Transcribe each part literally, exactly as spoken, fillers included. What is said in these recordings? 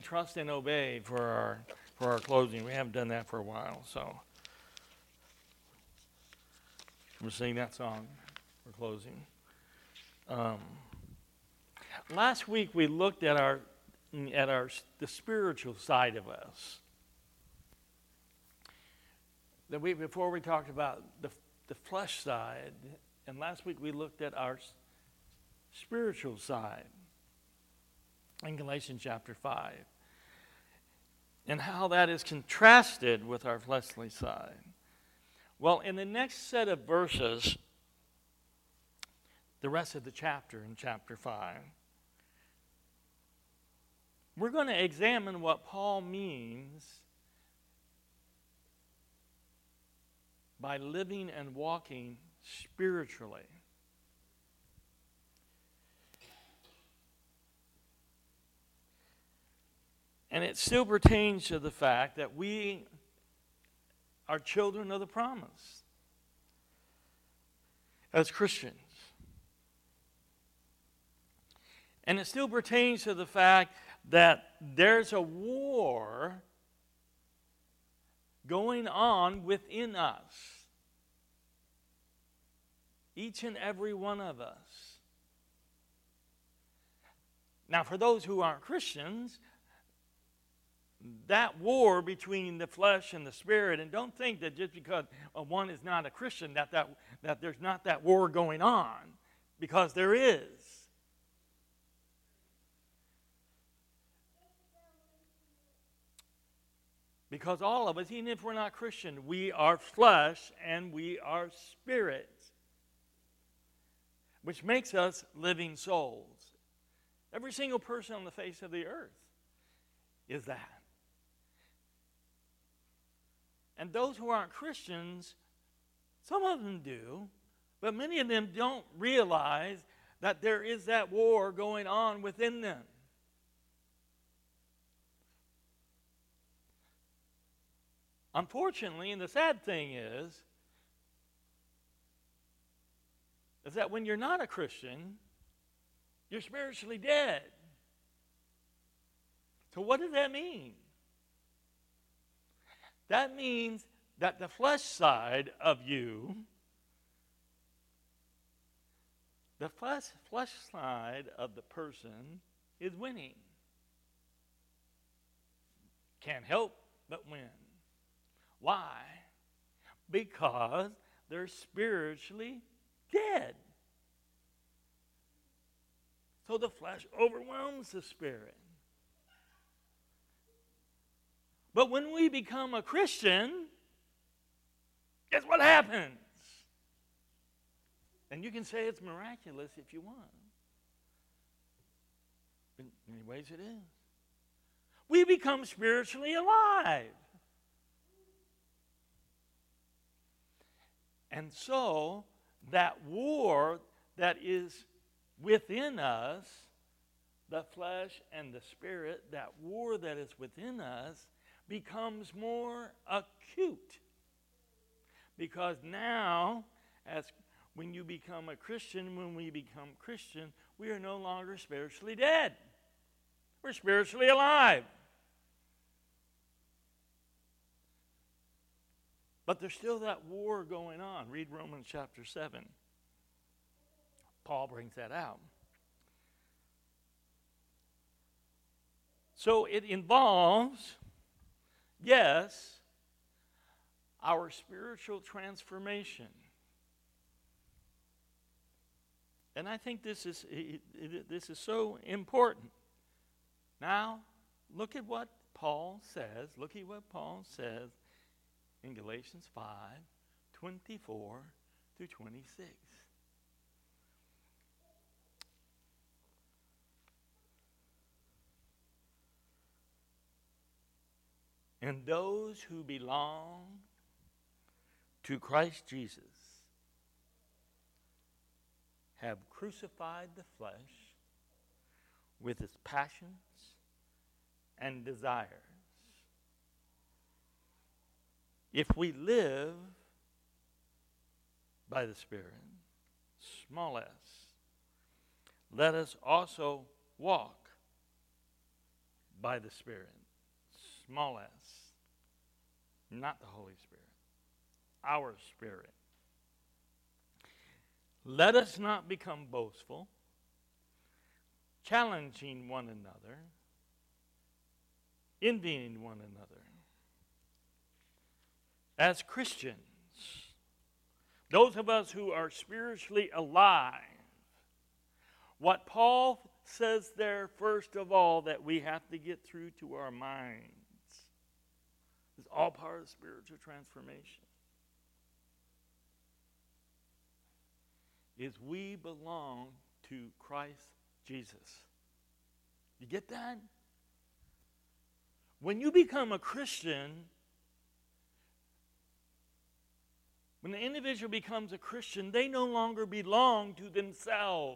Trust and obey for our for our closing. We haven't done that for a while, so we're singing that song for closing. Um, last week we looked at our at our the spiritual side of us. The week before we talked about the the flesh side, and last week we looked at our spiritual side in Galatians chapter five. And how that is contrasted with our fleshly side. Well, in the next set of verses, the rest of the chapter in chapter five, we're going to examine what Paul means by living and walking spiritually. And it still pertains to the fact that we are children of the promise as Christians. And it still pertains to the fact that there's a war going on within us. Each and every one of us. Now, for those who aren't Christians, that war between the flesh and the spirit, and don't think that just because one is not a Christian that, that, that there's not that war going on, because there is. Because all of us, even if we're not Christian, we are flesh and we are spirit, which makes us living souls. Every single person on the face of the earth is that. And those who aren't Christians, some of them do, but many of them don't realize that there is that war going on within them. Unfortunately, and the sad thing is, is that when you're not a Christian, you're spiritually dead. So what does that mean? That means that the flesh side of you, the flesh, flesh side of the person is winning. Can't help but win. Why? Because they're spiritually dead. So the flesh overwhelms the spirit. But when we become a Christian, guess what happens? And you can say it's miraculous if you want. In many ways it is. We become spiritually alive. And so, that war that is within us, the flesh and the spirit, that war that is within us, becomes more acute. Because now, as when you become a Christian, when we become Christian, we are no longer spiritually dead. We're spiritually alive. But there's still that war going on. Read Romans chapter seven. Paul brings that out. So it involves, yes, our spiritual transformation. And I think this is it, it, this is so important. Now, look at what Paul says. Look at what Paul says in Galatians five, twenty-four through twenty-six. And those who belong to Christ Jesus have crucified the flesh with its passions and desires. If we live by the Spirit, small s, let us also walk by the Spirit. Small s. Not the Holy Spirit. Our spirit. Let us not become boastful, challenging one another, envying one another. As Christians, those of us who are spiritually alive, what Paul says there, first of all, that we have to get through to our minds is all part of spiritual transformation. Is we belong to Christ Jesus. You get that? When you become a Christian, when the individual becomes a Christian, they no longer belong to themselves.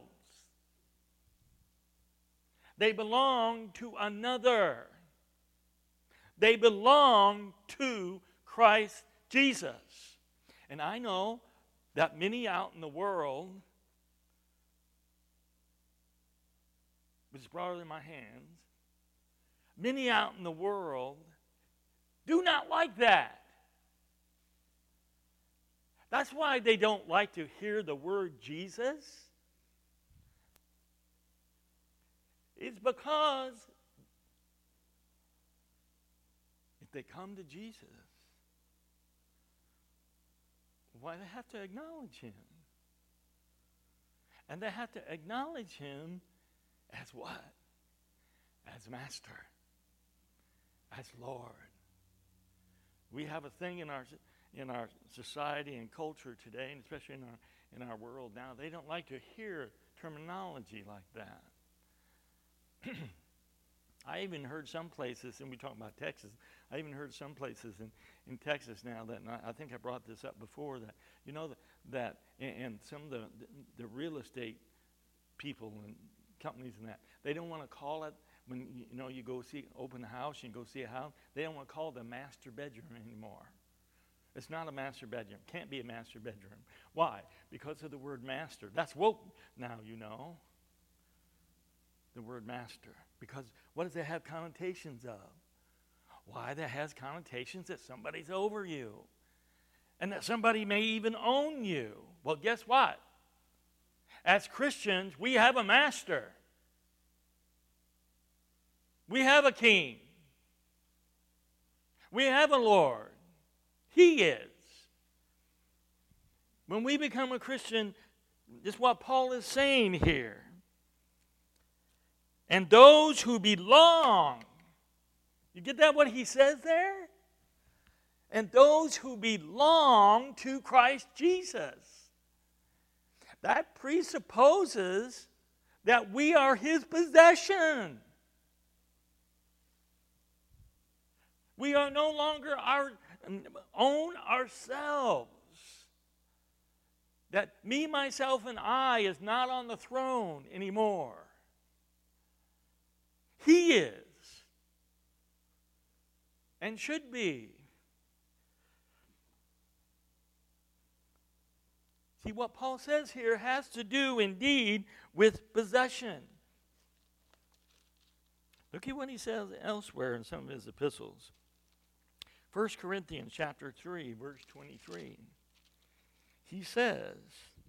They belong to another. They belong to Christ Jesus. And I know that many out in the world, which is broader than my hands, many out in the world do not like that. That's why they don't like to hear the word Jesus. It's because if they come to Jesus, why they have to acknowledge him. And they have to acknowledge him as what? As Master. As Lord. We have a thing in our in our society and culture today, and especially in our in our world now, they don't like to hear terminology like that. I even heard some places, and we talk about Texas, I even heard some places in, in Texas now that, and I, I think I brought this up before, that, you know, that, that and, and some of the, the, the real estate people and companies and that, they don't want to call it, when, you know, you go see, open a house, you go see a house, they don't want to call it a master bedroom anymore. It's not a master bedroom. Can't be a master bedroom. Why? Because of the word master. That's woke now, you know. The word master. Because what does it have connotations of? Why, that has connotations that somebody's over you. And that somebody may even own you. Well, guess what? As Christians, we have a master. We have a king. We have a Lord. He is. When we become a Christian, this is what Paul is saying here. And those who belong, you get that what he says there? And those who belong to Christ Jesus. That presupposes that we are his possession. We are no longer our own ourselves. That me, myself, and I is not on the throne anymore. He is. And should be. See, what Paul says here has to do indeed with possession. Look at what he says elsewhere in some of his epistles. First Corinthians chapter three, verse twenty-three. He says,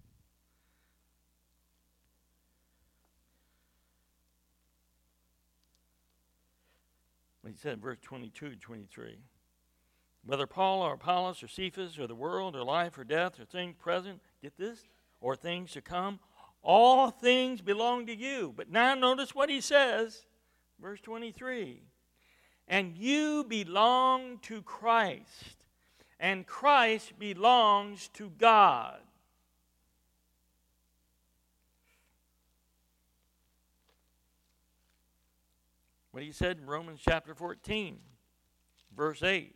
he said, verse twenty-two to twenty-three. Whether Paul or Apollos or Cephas or the world or life or death or things present, get this, or things to come, all things belong to you. But now notice what he says, verse twenty-three. And you belong to Christ, and Christ belongs to God. What he said in Romans chapter fourteen, verse eight.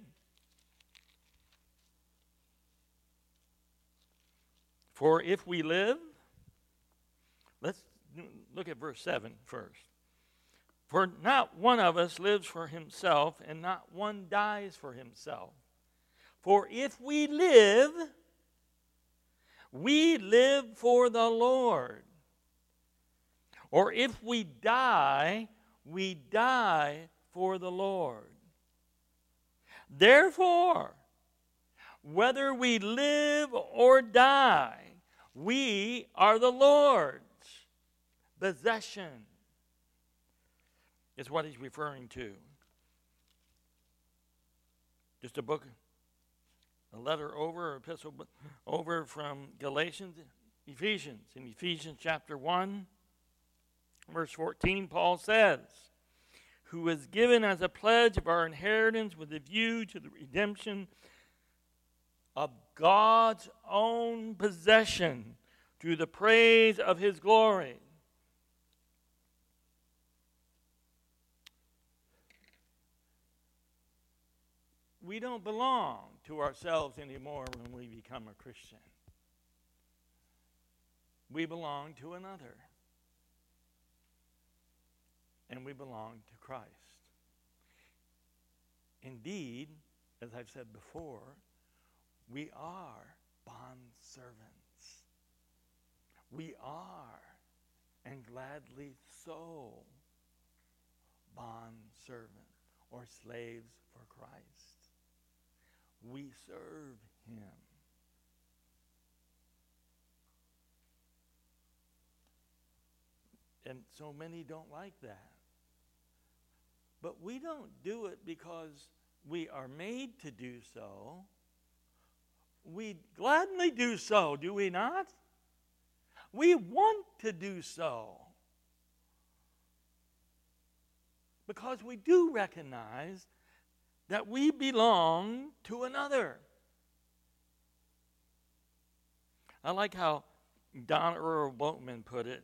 For if we live, let's look at verse seven first. For not one of us lives for himself, and not one dies for himself. For if we live, we live for the Lord. Or if we die, we die for the Lord. Therefore, whether we live or die, we are the Lord's possession, is what he's referring to. Just a book, a letter over, or epistle over from Galatians, Ephesians. In Ephesians chapter one, verse fourteen, Paul says, who is given as a pledge of our inheritance with a view to the redemption of God's own possession to the praise of his glory. We don't belong to ourselves anymore when we become a Christian. We belong to another. And we belong to Christ. Indeed, as I've said before, we are bond servants. We are, and gladly so, bond servants or slaves for Christ. We serve him. And so many don't like that. But we don't do it because we are made to do so. We gladly do so, do we not? We want to do so. Because we do recognize that we belong to another. I like how Don Earl Boatman put it.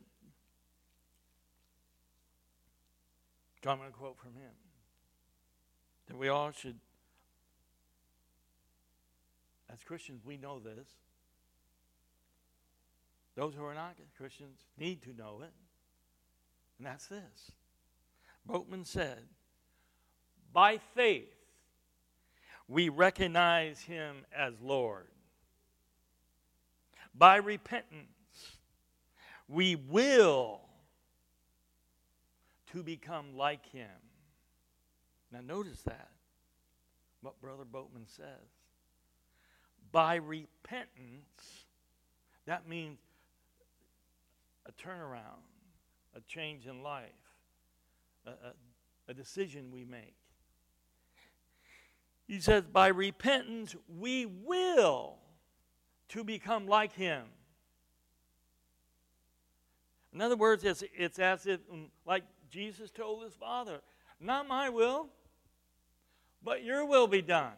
So I'm going to quote from him. That we all should, as Christians, we know this. Those who are not Christians need to know it. And that's this. Boatman said, by faith, we recognize him as Lord. By repentance, we will to become like him. Now notice that, what Brother Boatman says. By repentance, that means a turnaround, a change in life, a, a, a decision we make. He says, by repentance, we will to become like him. In other words, it's, it's as if, like Jesus told his Father, not my will, but your will be done.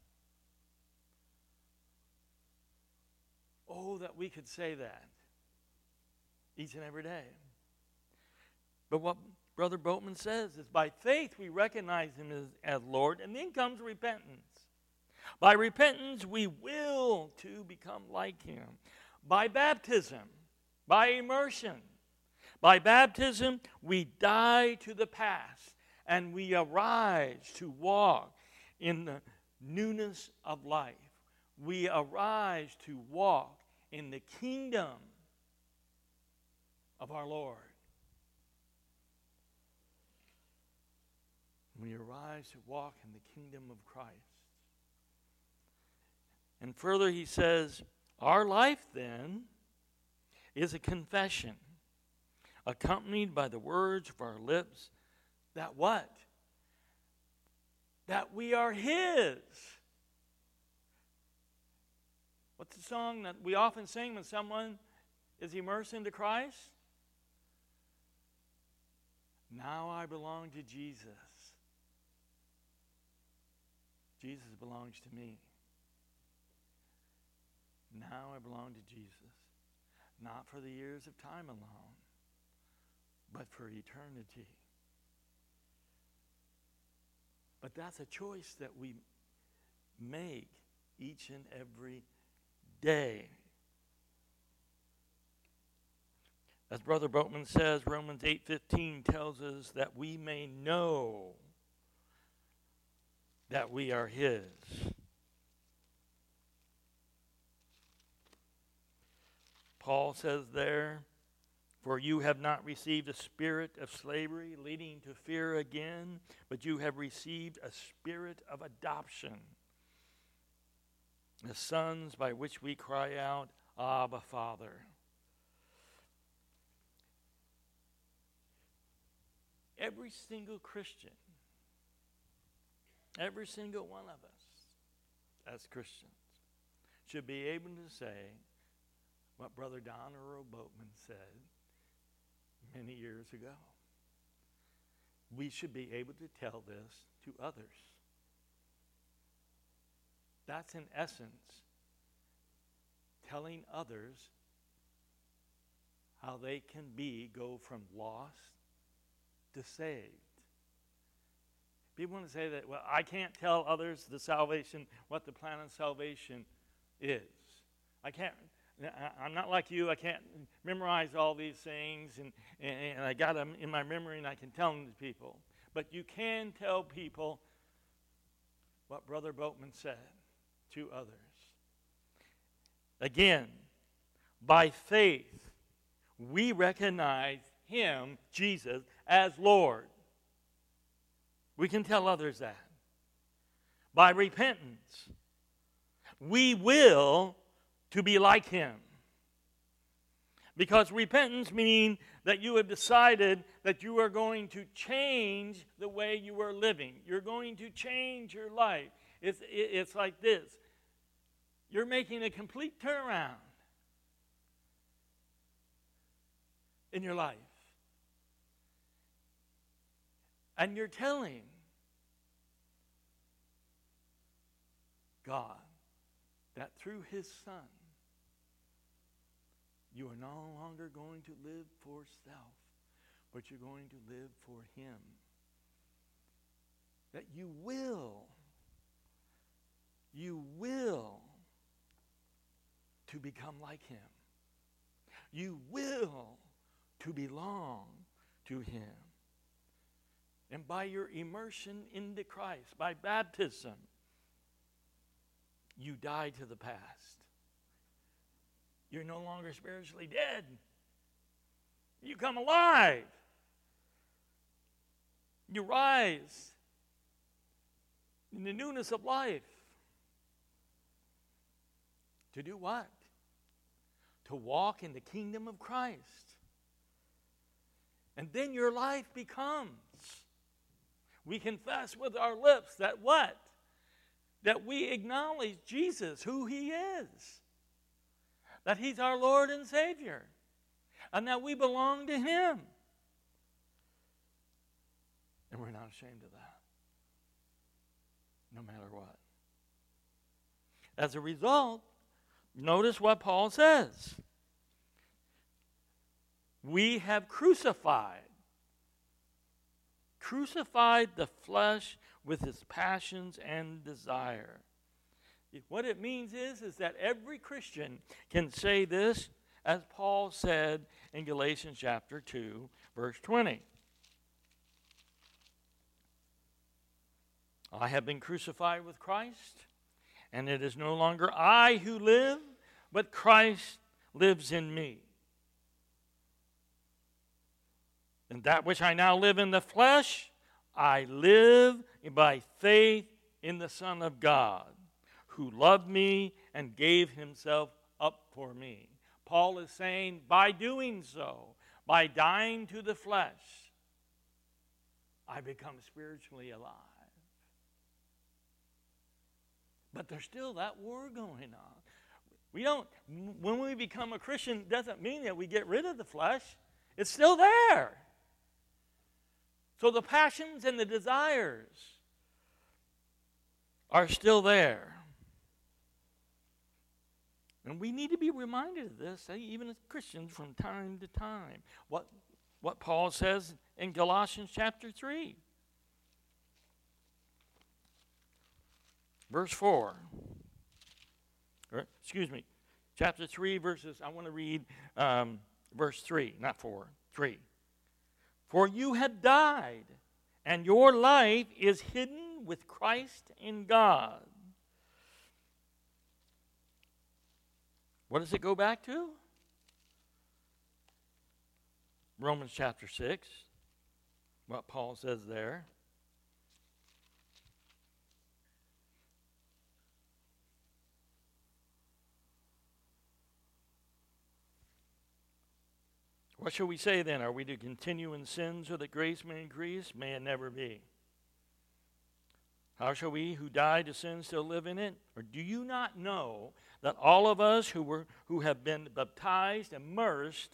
Oh, that we could say that each and every day. But what Brother Boatman says is by faith we recognize him as, as Lord, and then comes repentance. By repentance we will to become like him. By baptism, by immersion. By baptism we die to the past and we arise to walk in the newness of life. We arise to walk in the kingdom of our Lord. We arise to walk in the kingdom of Christ. And further he says, our life then is a confession accompanied by the words of our lips that what? That we are his. What's the song that we often sing when someone is immersed into Christ? Now I belong to Jesus. Jesus belongs to me. Now I belong to Jesus. Not for the years of time alone, but for eternity. But that's a choice that we make each and every day. As Brother Boatman says, Romans eight fifteen tells us that we may know that we are his. Paul says there, For you have not received a spirit of slavery leading to fear again, but you have received a spirit of adoption, the sons by which we cry out, Abba, Father. Every single Christian, every single one of us as Christians should be able to say what Brother Don Earl Boatman said many years ago. We should be able to tell this to others. That's in essence telling others how they can be, go from lost to saved. People want to say that, well, I can't tell others the salvation, what the plan of salvation is. I can't, I'm not like you. I can't memorize all these things, and, and, and I got them in my memory, and I can tell them to people. But you can tell people what Brother Boatman said to others. Again, by faith, we recognize him, Jesus, as Lord. We can tell others that. By repentance, we will to be like him. Because repentance means that you have decided that you are going to change the way you are living. You're going to change your life. It's, it's like this. You're making a complete turnaround in your life. And you're telling God that through his Son, you are no longer going to live for self, but you're going to live for him. That you will, you will to become like him. You will to belong to him. And by your immersion into Christ, by baptism, you die to the past. You're no longer spiritually dead. You come alive. You rise in the newness of life. To do what? To walk in the kingdom of Christ. And then your life becomes. We confess with our lips that what? That we acknowledge Jesus, who he is. That he's our Lord and Savior. And that we belong to him. And we're not ashamed of that. No matter what. As a result, notice what Paul says. We have crucified. Crucified the flesh with its passions and desire. What it means is, is that every Christian can say this, as Paul said in Galatians chapter two, verse twenty. I have been crucified with Christ, and it is no longer I who live, but Christ lives in me. And that which I now live in the flesh, I live by faith in the Son of God, who loved me and gave himself up for me. Paul is saying, by doing so, by dying to the flesh, I become spiritually alive. But there's still that war going on. We don't, when we become a Christian, doesn't mean that we get rid of the flesh. It's still there. So the passions and the desires are still there. And we need to be reminded of this, even as Christians, from time to time. What, what Paul says in Galatians chapter three. Verse four. Or, excuse me. Chapter three, verses, I want to read um, verse three, not four, three. For you have died, and your life is hidden with Christ in God. What does it go back to? Romans chapter six, what Paul says there. What shall we say then? Are we to continue in sin so that grace may increase? May it never be. How shall we who died to sin still live in it? Or do you not know that all of us who were who have been baptized, immersed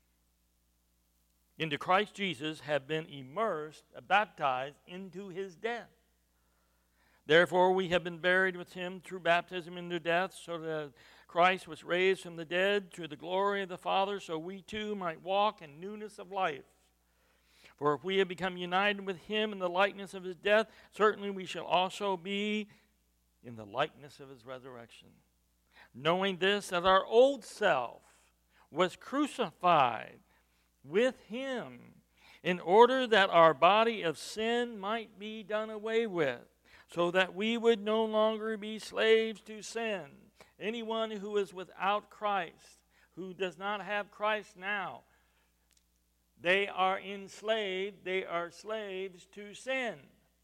into Christ Jesus, have been immersed, baptized into his death? Therefore we have been buried with him through baptism into death, so that Christ was raised from the dead through the glory of the Father, so we too might walk in newness of life. For if we have become united with him in the likeness of his death, certainly we shall also be in the likeness of his resurrection. Knowing this, that our old self was crucified with him, in order that our body of sin might be done away with, so that we would no longer be slaves to sin. Anyone who is without Christ, who does not have Christ now, they are enslaved, they are slaves to sin.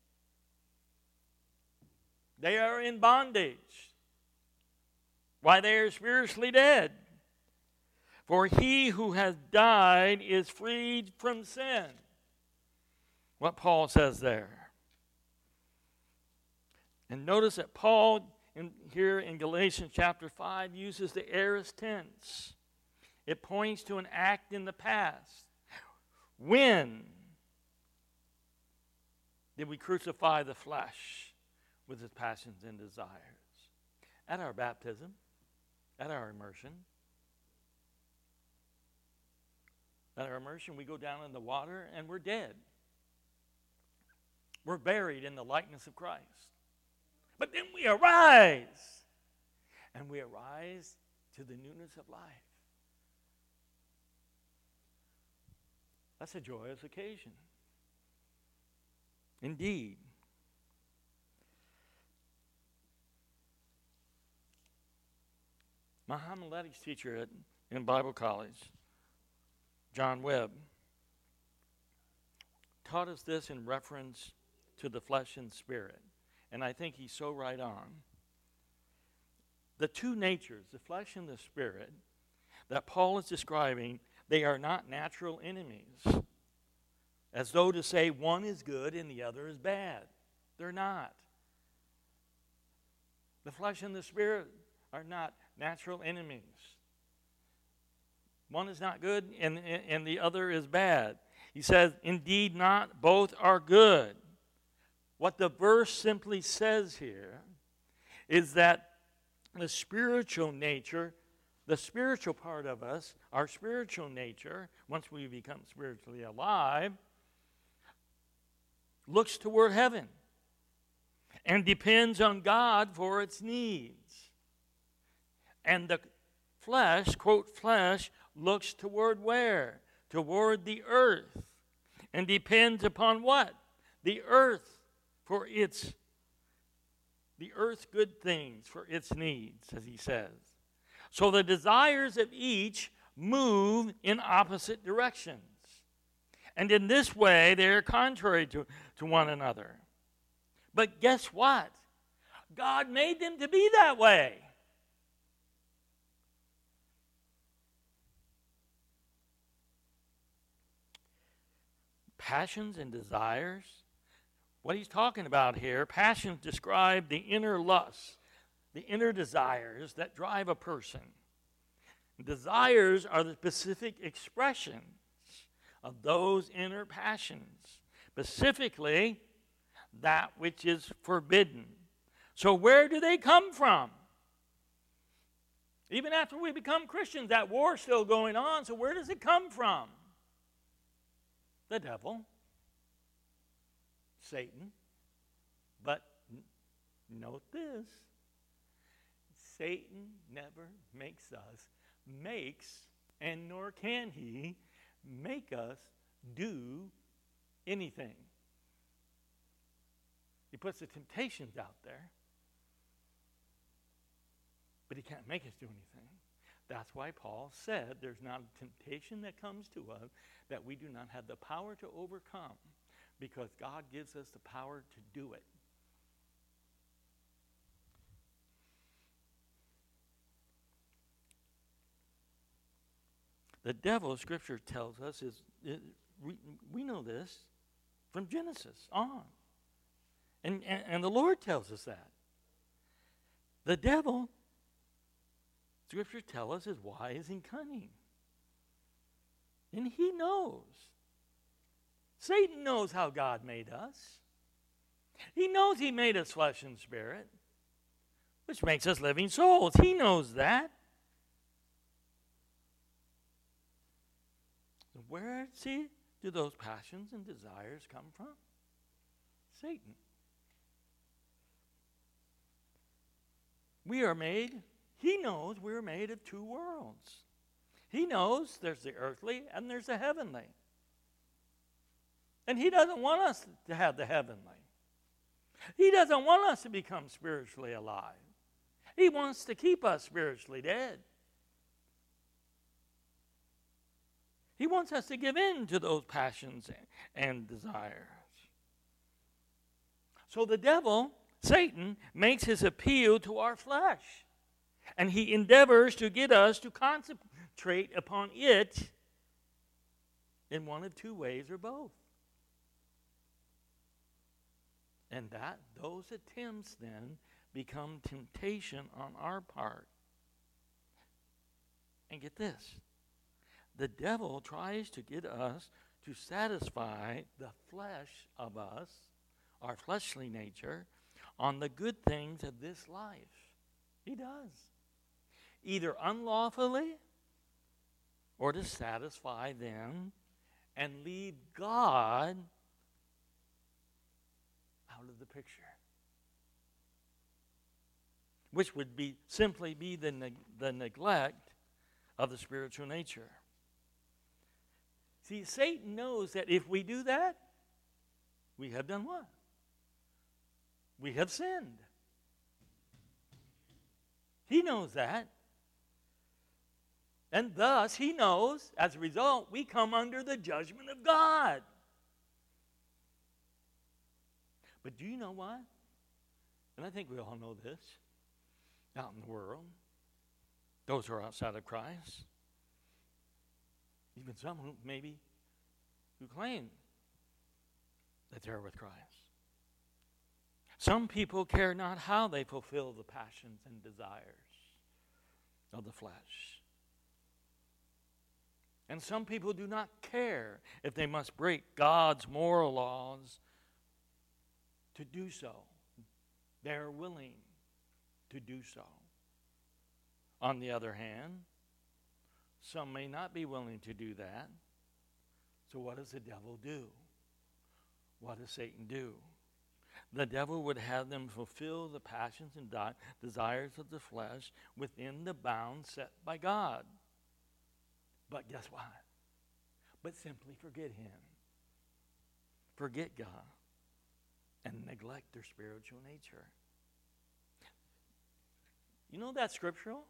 They are in bondage. Why, they are spiritually dead. For he who has died is freed from sin. What Paul says there. And notice that Paul, in, here in Galatians chapter five, uses the aorist tense. It points to an act in the past. When did we crucify the flesh with its passions and desires? At our baptism, at our immersion. At our immersion, we go down in the water and we're dead. We're buried in the likeness of Christ. But then we arise. And we arise to the newness of life. That's a joyous occasion. Indeed. My homiletics teacher at, in Bible college, John Webb, taught us this in reference to the flesh and spirit. And I think he's so right on. The two natures, the flesh and the spirit, that Paul is describing, they are not natural enemies. As though to say one is good and the other is bad. They're not. The flesh and the spirit are not natural enemies. One is not good and, and the other is bad. He says, indeed not, both are good. What the verse simply says here is that the spiritual nature, the spiritual part of us, our spiritual nature, once we become spiritually alive, looks toward heaven and depends on God for its needs. And the flesh, quote, flesh, looks toward where? Toward the earth. And depends upon what? The earth for its, the earth's good things, for its needs, as he says. So the desires of each move in opposite directions. And in this way, they are contrary to, to one another. But guess what? God made them to be that way. Passions and desires. What he's talking about here, passions describe the inner lusts, the inner desires that drive a person. Desires are the specific expressions of those inner passions, specifically that which is forbidden. So where do they come from? Even after we become Christians, that war's still going on, so where does it come from? The devil. Satan. But n- note this. Satan never makes us, makes, and nor can he make us do anything. He puts the temptations out there, but he can't make us do anything. That's why Paul said there's not a temptation that comes to us that we do not have the power to overcome, because God gives us the power to do it. The devil, Scripture tells us, is, is we, we know this from Genesis on. And, and, and the Lord tells us that. The devil, Scripture tells us, is wise and cunning. And he knows. Satan knows how God made us. He knows he made us flesh and spirit, which makes us living souls. He knows that. Where, see, do those passions and desires come from? Satan. We are made, he knows we're made of two worlds. He knows there's the earthly and there's the heavenly. And he doesn't want us to have the heavenly. He doesn't want us to become spiritually alive. He wants to keep us spiritually dead. He wants us to give in to those passions and desires. So the devil, Satan, makes his appeal to our flesh. And he endeavors to get us to concentrate upon it in one of two ways or both. And that those attempts then become temptation on our part. And get this. The devil tries to get us to satisfy the flesh of us, our fleshly nature, on the good things of this life. He does. Either unlawfully or to satisfy them and leave God out of the picture. Which would be simply be the, neg- the neglect of the spiritual nature. See, Satan knows that if we do that, we have done what? We have sinned. He knows that. And thus, he knows, as a result, we come under the judgment of God. But do you know what? And I think we all know this out in the world. Those who are outside of Christ. Even some who maybe who claim that they're with Christ. Some people care not how they fulfill the passions and desires of the flesh. And some people do not care if they must break God's moral laws to do so. They are willing to do so. On the other hand, some may not be willing to do that. So what does the devil do? What does Satan do? The devil would have them fulfill the passions and di- desires of the flesh within the bounds set by God. But guess what? But simply forget him. Forget God. And neglect their spiritual nature. You know that's scriptural?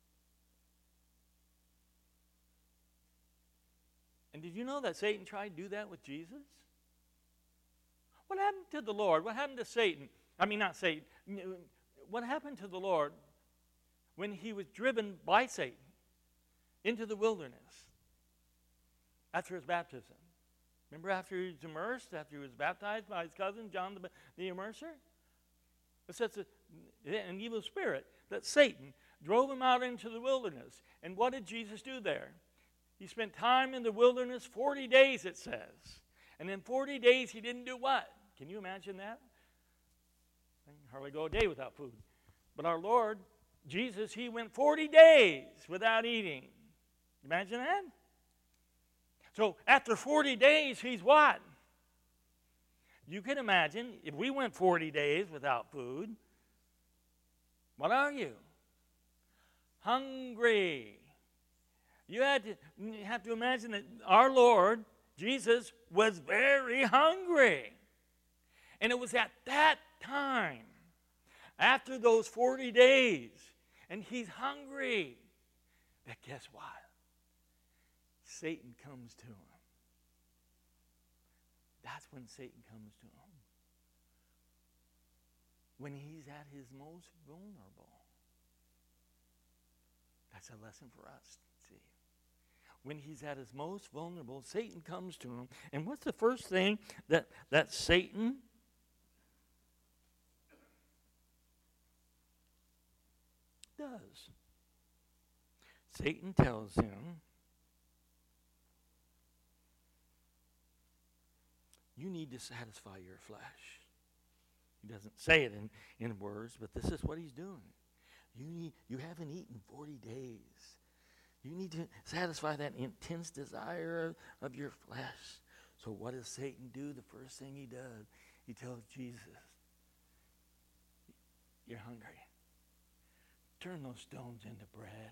And did you know that Satan tried to do that with Jesus? What happened to the Lord? What happened to Satan? I mean, not Satan. What happened to the Lord when he was driven by Satan into the wilderness after his baptism? Remember after he was immersed, after he was baptized by his cousin, John the, the Immerser? It says that an evil spirit, that Satan drove him out into the wilderness. And what did Jesus do there? He spent time in the wilderness, forty days it says. And in forty days he didn't do what? Can you imagine that? I can hardly go a day without food. But our Lord, Jesus, he went forty days without eating. Imagine that? So after forty days, he's what? You can imagine, if we went forty days without food, what are you? Hungry. You had to, you have to imagine that our Lord, Jesus, was very hungry. And it was at that time, after those forty days, and he's hungry, But guess what? Satan comes to him. That's when Satan comes to him. When he's at his most vulnerable. That's a lesson for us, see. When he's at his most vulnerable, Satan comes to him. And what's the first thing that, that Satan does? Satan tells him, you need to satisfy your flesh. He doesn't say it in, in words, but this is what he's doing. You need, you haven't eaten forty days. You need to satisfy that intense desire of, of your flesh. So what does Satan do? The first thing he does, he tells Jesus, you're hungry. Turn those stones into bread.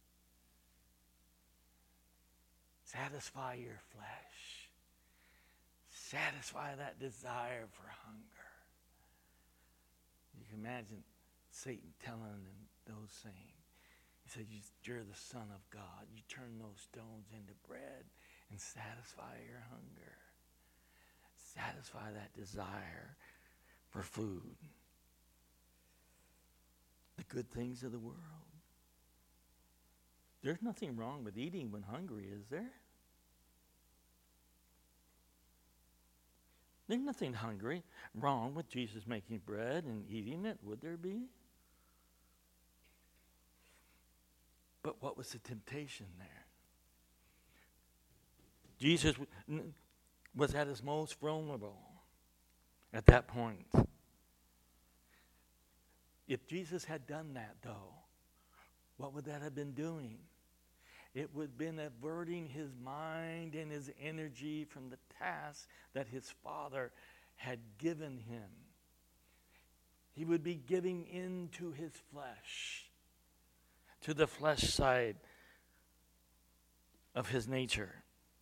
Satisfy your flesh. Satisfy that desire for hunger. You can imagine Satan telling him those things. He said, you're the Son of God. You turn those stones into bread and satisfy your hunger. Satisfy that desire for food. The good things of the world. There's nothing wrong with eating when hungry, is there? There's nothing hungry wrong with Jesus making bread and eating it, would there be? But what was the temptation there? Jesus was at his most vulnerable at that point. If Jesus had done that, though, what would that have been doing? It would have been averting his mind and his energy from the task that his Father had given him. He would be giving in to his flesh, to the flesh side of his nature.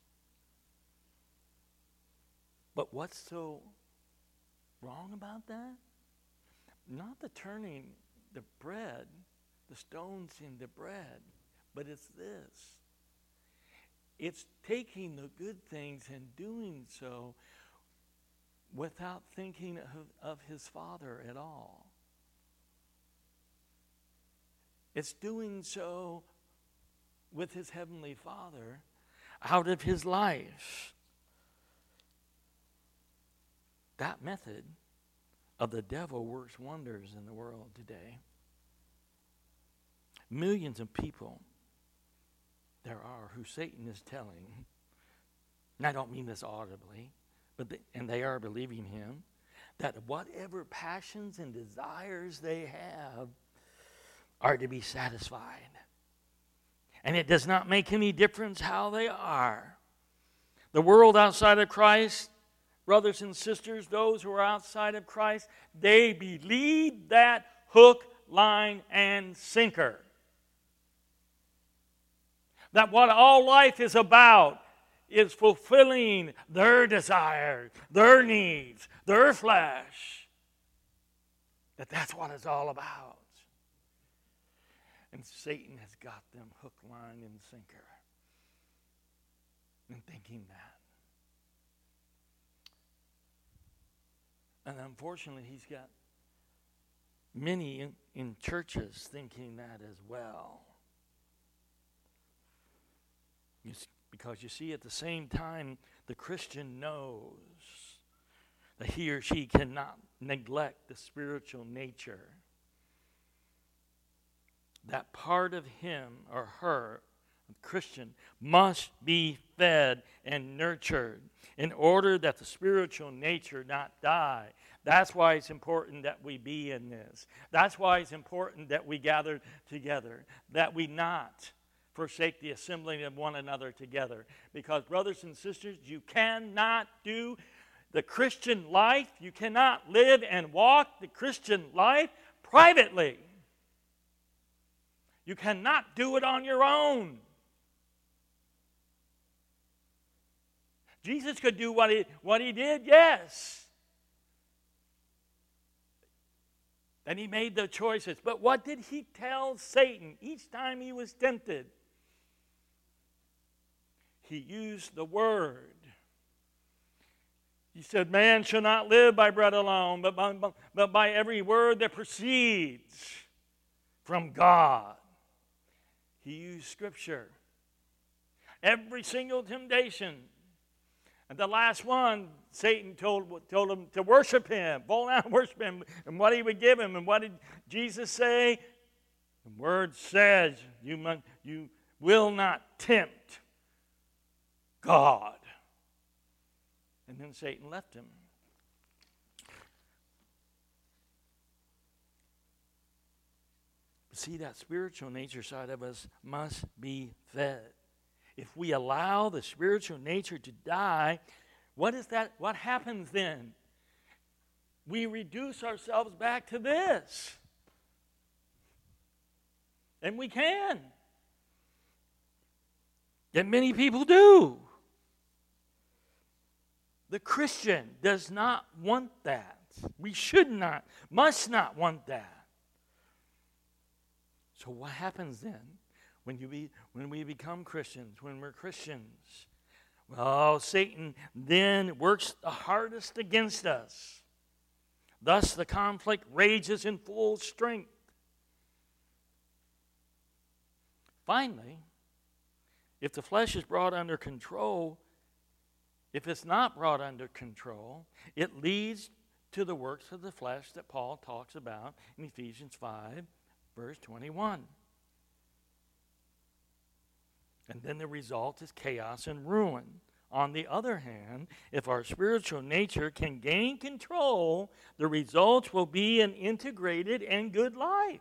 But what's so wrong about that? Not the turning the bread, the stones into bread, but it's this. It's taking the good things and doing so without thinking of, of his Father at all. It's doing so with his Heavenly Father out of his life. That method of the devil works wonders in the world today. Millions of people there are who Satan is telling, and I don't mean this audibly, but they, and they are believing him, that whatever passions and desires they have are to be satisfied. And it does not make any difference how they are. The world outside of Christ, brothers and sisters, those who are outside of Christ, they believe that hook, line, and sinker. That what all life is about is fulfilling their desires, their needs, their flesh. That that's what it's all about. And Satan has got them hook, line, and sinker in thinking that. And unfortunately, he's got many in, in churches thinking that as well. You, because you see, at the same time, the Christian knows that he or she cannot neglect the spiritual nature. That part of him or her, the Christian, must be fed and nurtured in order that the spiritual nature not die. That's why it's important that we be in this. That's why it's important that we gather together, that we not forsake the assembling of one another together. Because, brothers and sisters, you cannot do the Christian life, you cannot live and walk the Christian life privately. You cannot do it on your own. Jesus could do what he, what he did, yes. And he made the choices. But what did he tell Satan each time he was tempted? he used the word. He said, man shall not live by bread alone, but by, but by every word that proceeds from God. He used Scripture. Every single temptation. And the last one, Satan told, told him to worship him, fall down and worship him, and what he would give him. And what did Jesus say? The word says, you, must, you will not tempt God. And then Satan left him. See, that spiritual nature side of us must be fed. If we allow the spiritual nature to die, what is that? What happens then? We reduce ourselves back to this. And we can. And many people do. The Christian does not want that. We should not, must not want that. So what happens then when you be, when we become Christians, when we're Christians? Well, Satan then works the hardest against us. Thus the conflict rages in full strength. Finally, if the flesh is brought under control, if it's not brought under control, it leads to the works of the flesh that Paul talks about in Ephesians five, verse twenty-one. And then the result is chaos and ruin. On the other hand, if our spiritual nature can gain control, the results will be an integrated and good life.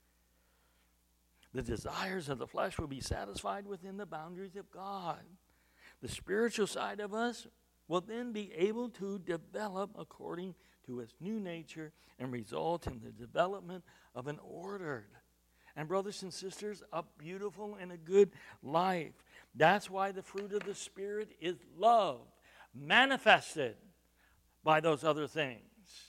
The desires of the flesh will be satisfied within the boundaries of God. The spiritual side of us will then be able to develop according to its new nature and result in the development of an ordered, and brothers and sisters, a beautiful and a good life. That's why the fruit of the Spirit is love, manifested by those other things.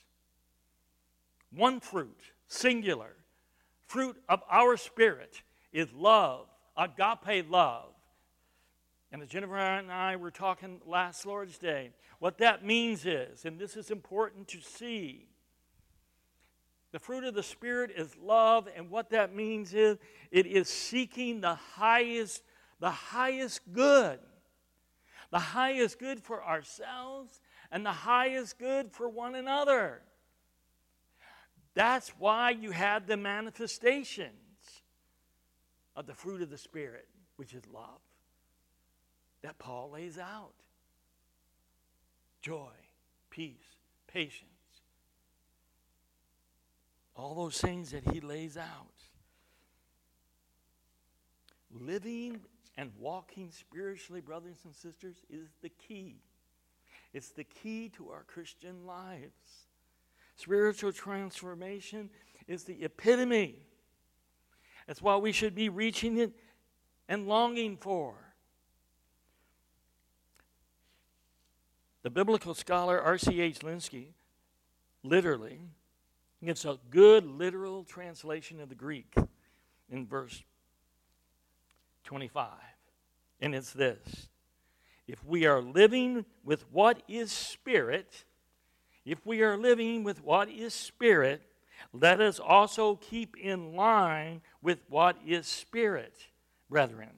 One fruit, singular, fruit of our spirit is love, agape love. And as Jennifer and I were talking last Lord's Day, what that means is, and this is important to see, the fruit of the Spirit is love, and what that means is it is seeking the highest, the highest good. The highest good for ourselves and the highest good for one another. That's why you have the manifestations of the fruit of the Spirit, which is love, that Paul lays out. Joy, peace, patience. All those things that he lays out. Living and walking spiritually, brothers and sisters, is the key. It's the key to our Christian lives. Spiritual transformation is the epitome. That's what we should be reaching it and longing for. The biblical scholar R C H Linsky literally gives a good literal translation of the Greek in verse twenty-five. And it's this: if we are living with what is spirit, if we are living with what is spirit, let us also keep in line with what is spirit, brethren.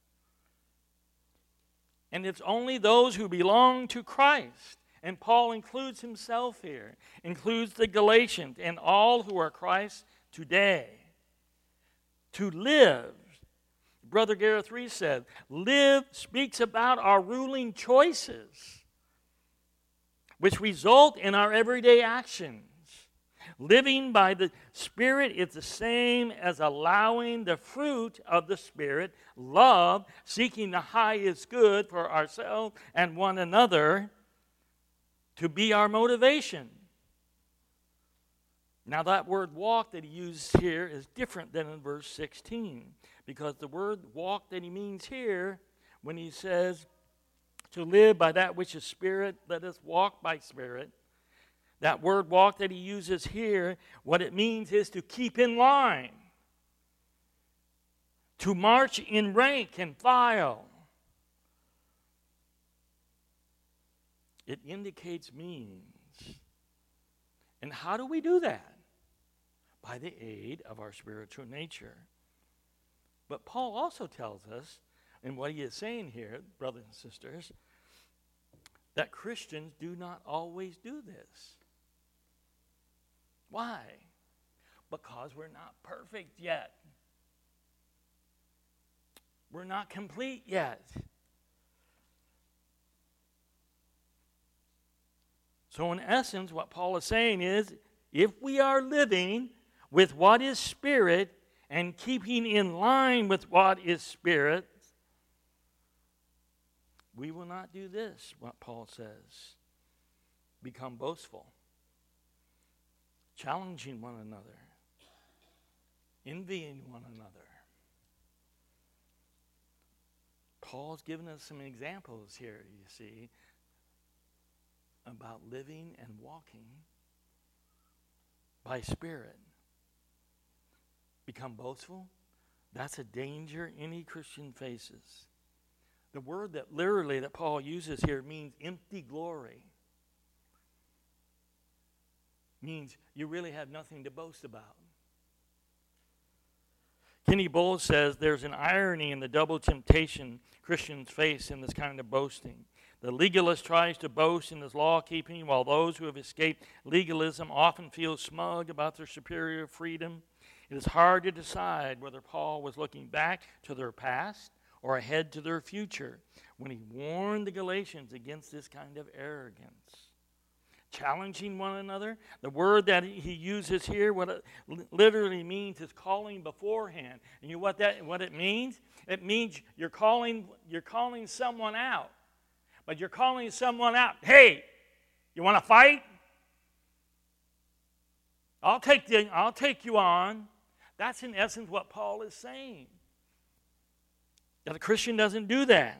And it's only those who belong to Christ, and Paul includes himself here, includes the Galatians and all who are Christ today. To live, Brother Gareth Reese said, live speaks about our ruling choices, which result in our everyday actions. Living by the Spirit is the same as allowing the fruit of the Spirit, love, seeking the highest good for ourselves and one another, to be our motivation. Now that word walk that he uses here is different than in verse sixteen, because the word walk that he means here, when he says to live by that which is spirit, let us walk by spirit. That word walk that he uses here, what it means is to keep in line, to march in rank and file. It indicates means. And how do we do that? By the aid of our spiritual nature. But Paul also tells us, and what he is saying here, brothers and sisters, that Christians do not always do this. Why? Because we're not perfect yet. We're not complete yet. So in essence, what Paul is saying is, if we are living with what is spirit and keeping in line with what is spirit, we will not do this, what Paul says. Become boastful, challenging one another, envying one another. Paul's given us some examples here, you see, about living and walking by spirit. Become boastful? That's a danger any Christian faces. The word that literally that Paul uses here means empty glory. Means you really have nothing to boast about. Kenny Bowles says there's an irony in the double temptation Christians face in this kind of boasting. The legalist tries to boast in his law-keeping, while those who have escaped legalism often feel smug about their superior freedom. It is hard to decide whether Paul was looking back to their past or ahead to their future when he warned the Galatians against this kind of arrogance. Challenging one another. The word that he uses here, what it literally means is calling beforehand. And you know what that what it means? It means you're calling you're calling someone out. But you're calling someone out. Hey, you want to fight? I'll take the, I'll take you on. That's in essence what Paul is saying. That a Christian doesn't do that.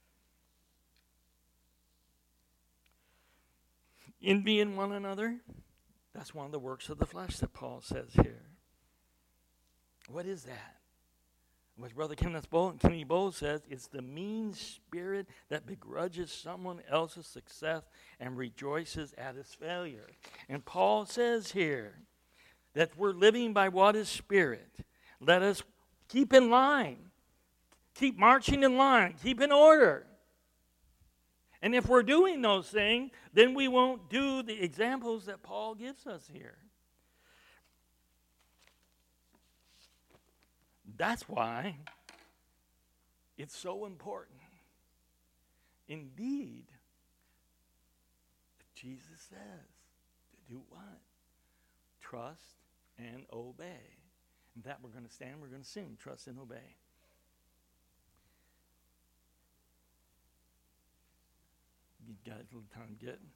Envying one another, that's one of the works of the flesh that Paul says here. What is that? What Brother Kenneth Bowl, Kenny Bowles says, it's the mean spirit that begrudges someone else's success and rejoices at his failure. And Paul says here that we're living by what is spirit. Let us keep in line. Keep marching in line. Keep in order. And if we're doing those things, then we won't do the examples that Paul gives us here. That's why it's so important. Indeed, Jesus says to do what? Trust and obey. And that we're going to stand, we're going to sing, trust and obey. You got a little time to get.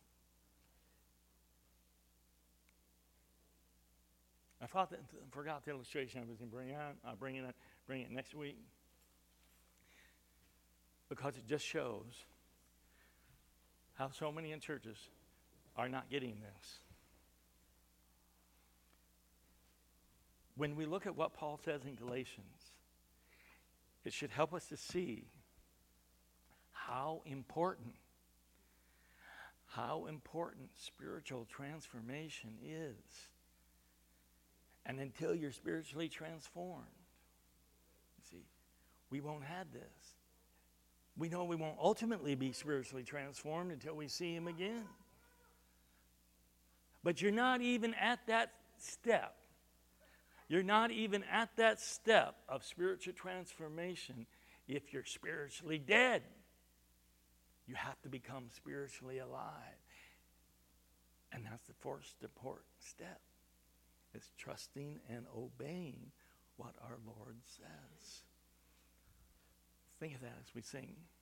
I thought that, forgot the illustration I was going to bring out. I'll bring it, bring it next week. Because it just shows how so many in churches are not getting this. When we look at what Paul says in Galatians, it should help us to see how important, how important spiritual transformation is. And until you're spiritually transformed, you see, we won't have this. We know we won't ultimately be spiritually transformed until we see him again. But you're not even at that step. You're not even at that step of spiritual transformation if you're spiritually dead. You have to become spiritually alive. And that's the first important step. It's trusting and obeying what our Lord says. Think of that as we sing.